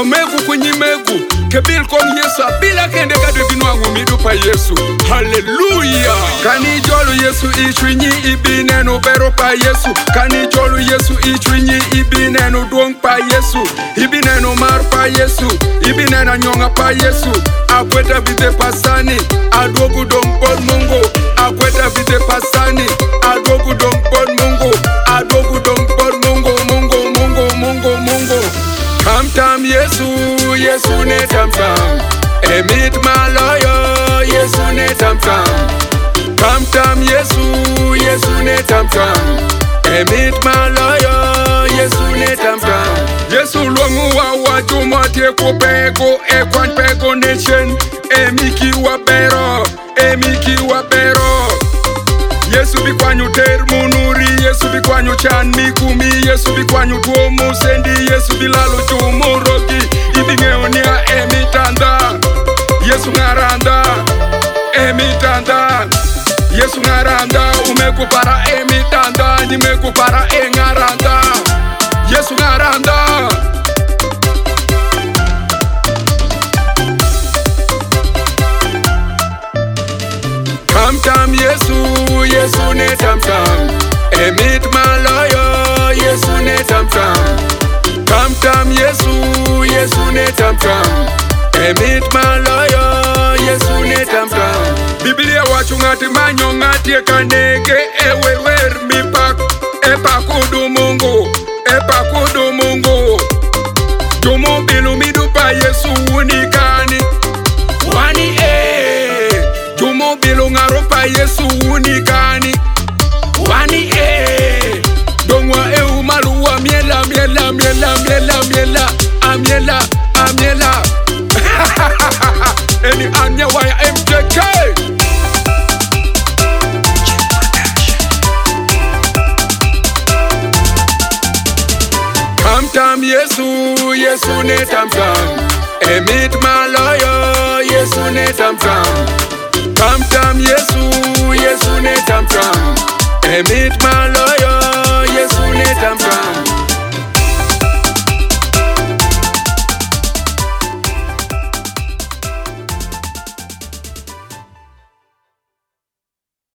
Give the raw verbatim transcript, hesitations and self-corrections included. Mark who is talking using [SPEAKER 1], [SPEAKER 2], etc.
[SPEAKER 1] Omegu kwenye megu kebil kong Yesu abila kende kadwe binwangu midu pa Yesu. Hallelujah. Kani jolu Yesu ichwinyi ibinenu bero pa Yesu. Kani jolu Yesu ichwinyi ibinenu duong pa Yesu. Ibinenu mar pa Yesu. Ibinenu nyonga pa Yesu. Akweta vide pasani adogu dong bon Mungu. Akweta vide pasani adogu dong bon Mungu. Adogu dong bon Mungu. Mungu Mungu Mungu Mungu. Tam tam Yesu, Yesu ne tam tam. Emit maloyo, Yesu ne tam tam. Tam tam Yesu, Yesu ne tam tam. Emit maloyo, Yesu ne tam tam. Yesu luongu wa watu mwatie kupeko, ekwan peko nation. Emiki wa bero, emiki wa bero. Yesu bikwanyu ter munuri, Yesu bikwanyu chan mikumi, Yesu bikwanyu tuo musendi, Yesu bilalo chumurogi, ibingeonia emitanda, Yesu ngaranda, emitanda, Yesu ngaranda, umekupara emitanda, nimekupara engaranda, Yesu ngaranda. Tam tam Yesu, Yesu ne tam tam. Emit maloyo, Yesu ne tam tam. Tam tam Yesu, Yesu ne tam tam. Emit maloyo, Yesu ne tam tam. Biblia wachu ngati manyo ngati kaneke ewer wer mipak epakudu Mungu, epakudu Mungu. Jomo bilu midu pa Yesu unikani. Wani eh. Jumo bilo ngaro pa Yesu unikani. Wani eh. Dongwa e umaluwa miela miela miela miela miela. Amiela amiela. Eni anya waya M J K. Tam tam Yesu, Yesu ne tam tam. Emit maloyo, Yesu ne tam tam. Tam tam Yesu, Yesu ne tam tam. Emit maloyo, Yesu ne tam tam.